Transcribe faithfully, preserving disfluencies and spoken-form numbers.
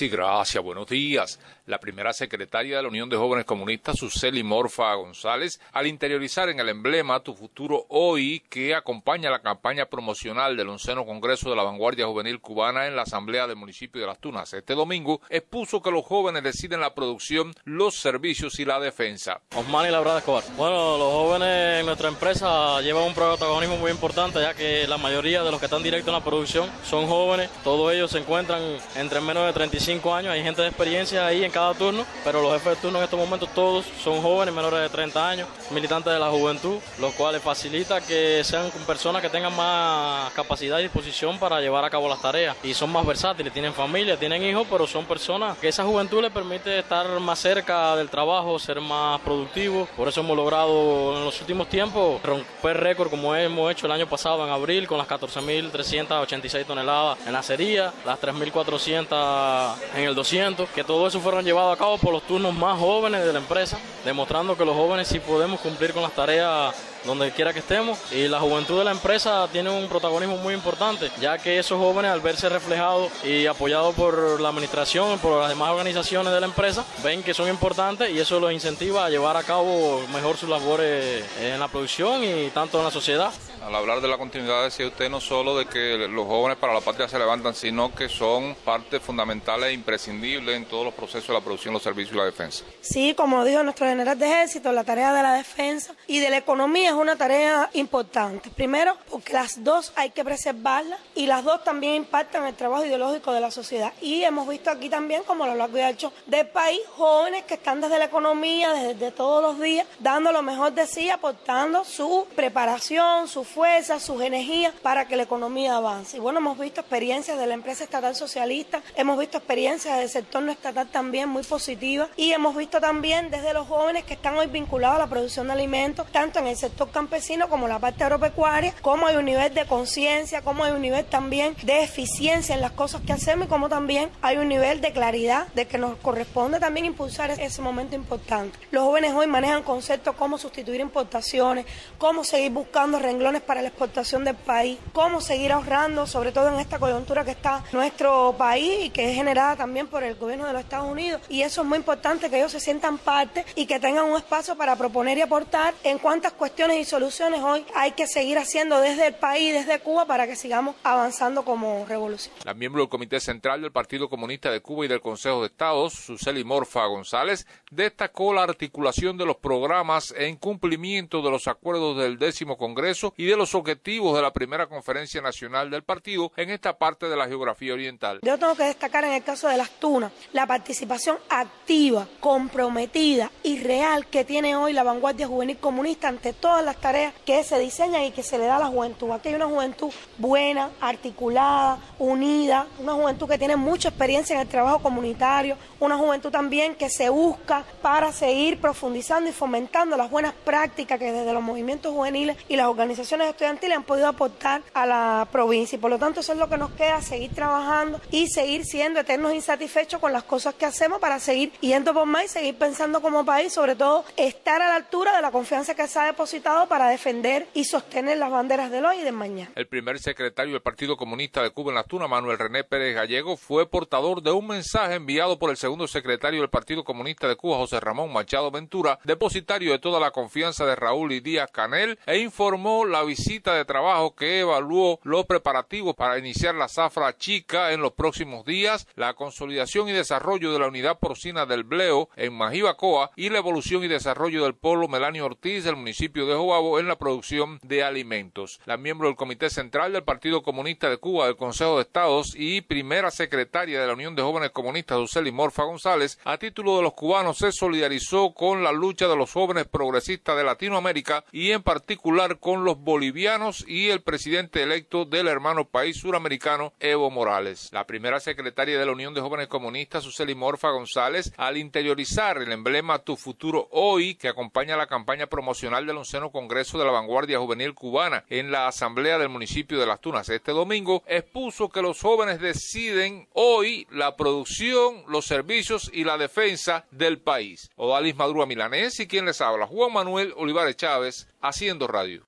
Sí, gracias. Buenos días. La primera secretaria de la Unión de Jóvenes Comunistas, Suseli Morfa González, al interiorizar en el emblema Tu Futuro Hoy, que acompaña la campaña promocional del onceno Congreso de la Vanguardia Juvenil Cubana en la Asamblea del Municipio de Las Tunas este domingo, expuso que los jóvenes deciden la producción, los servicios y la defensa. Osmani Labrada Escobar. Bueno, los jóvenes en nuestra empresa llevan un protagonismo muy importante, ya que la mayoría de los que están directos en la producción son jóvenes. Todos ellos se encuentran entre menos de treinta y cinco años. Hay gente de experiencia ahí en cada turno, pero los jefes de turno en estos momentos todos son jóvenes menores de treinta años, militantes de la juventud, lo cual les facilita que sean personas que tengan más capacidad y disposición para llevar a cabo las tareas, y son más versátiles, tienen familia, tienen hijos, pero son personas que esa juventud les permite estar más cerca del trabajo, ser más productivos. Por eso hemos logrado en los últimos tiempos romper récord como hemos hecho el año pasado en abril con las catorce mil trescientas ochenta y seis toneladas en la acería, las tres mil cuatrocientas en el doscientos, que todo eso fueron llevados a cabo por los turnos más jóvenes de la empresa, demostrando que los jóvenes sí podemos cumplir con las tareas donde quiera que estemos, y la juventud de la empresa tiene un protagonismo muy importante, ya que esos jóvenes, al verse reflejados y apoyados por la administración, por las demás organizaciones de la empresa, ven que son importantes y eso los incentiva a llevar a cabo mejor sus labores en la producción y tanto en la sociedad. Al hablar de la continuidad, decía usted no solo de que los jóvenes para la patria se levantan, sino que son parte fundamental e imprescindible en todos los procesos de la producción, los servicios y la defensa. Sí, como dijo nuestro general de ejército, la tarea de la defensa y de la economía es una tarea importante. Primero, porque las dos hay que preservarlas y las dos también impactan el trabajo ideológico de la sociedad. Y hemos visto aquí también, como a lo largo y ancho del país, jóvenes que están desde la economía, desde todos los días, dando lo mejor de sí, aportando su preparación, su fuerza, sus energías para que la economía avance. Y bueno, hemos visto experiencias de la empresa estatal socialista, hemos visto experiencias del sector no estatal también muy positivas, y hemos visto también desde los jóvenes que están hoy vinculados a la producción de alimentos, tanto en el sector campesino como en la parte agropecuaria, como hay un nivel de conciencia, como hay un nivel también de eficiencia en las cosas que hacemos, y como también hay un nivel de claridad de que nos corresponde también impulsar ese momento importante. Los jóvenes hoy manejan conceptos como sustituir importaciones, cómo seguir buscando renglones para la exportación del país, cómo seguir ahorrando, sobre todo en esta coyuntura que está nuestro país y que es generada también por el gobierno de los Estados Unidos, y eso es muy importante, que ellos se sientan parte y que tengan un espacio para proponer y aportar en cuántas cuestiones y soluciones hoy hay que seguir haciendo desde el país, desde Cuba, para que sigamos avanzando como revolución. La miembro del Comité Central del Partido Comunista de Cuba y del Consejo de Estado, Suseli Morfa González, destacó la articulación de los programas en cumplimiento de los acuerdos del décimo Congreso y de los objetivos de la primera Conferencia Nacional del Partido en esta parte de la geografía oriental. Yo tengo que destacar en el caso de Las Tunas la participación activa, comprometida y real que tiene hoy la vanguardia juvenil comunista ante todas las tareas que se diseñan y que se le da a la juventud. Aquí hay una juventud buena, articulada, unida, una juventud que tiene mucha experiencia en el trabajo comunitario, una juventud también que se busca para seguir profundizando y fomentando las buenas prácticas que desde los movimientos juveniles y las organizaciones estudiantiles han podido aportar a la provincia, y por lo tanto eso es lo que nos queda, seguir trabajando y seguir siendo eternos insatisfechos con las cosas que hacemos para seguir yendo por más y seguir pensando como país, sobre todo estar a la altura de la confianza que se ha depositado para defender y sostener las banderas del hoy y del mañana. El primer secretario del Partido Comunista de Cuba en Las Tunas, Manuel René Pérez Gallego, fue portador de un mensaje enviado por el segundo secretario del Partido Comunista de Cuba, José Ramón Machado Ventura, depositario de toda la confianza de Raúl y Díaz Canel, e informó la visita de trabajo que evaluó los preparativos para iniciar la zafra chica en los próximos días, la consolidación y desarrollo de la unidad porcina del Bleo en Majibacoa y la evolución y desarrollo del polo Melanio Ortiz del municipio de Jobabo en la producción de alimentos. La miembro del Comité Central del Partido Comunista de Cuba, del Consejo de Estados y primera secretaria de la Unión de Jóvenes Comunistas, Suseli Morfa González, a título de los cubanos se solidarizó con la lucha de los jóvenes progresistas de Latinoamérica y en particular con los bolivianos y el presidente electo del hermano país suramericano, Evo Morales. La primera secretaria de la Unión de Jóvenes Comunistas, Suseli Morfa González, al interiorizar el emblema Tu Futuro Hoy, que acompaña la campaña promocional del onceno Congreso de la Vanguardia Juvenil Cubana en la Asamblea del Municipio de Las Tunas este domingo, expuso que los jóvenes deciden hoy la producción, los servicios y la defensa del país. Odalis Madrúa Milanés y quien les habla, Juan Manuel Olivares Chávez, Haciendo Radio.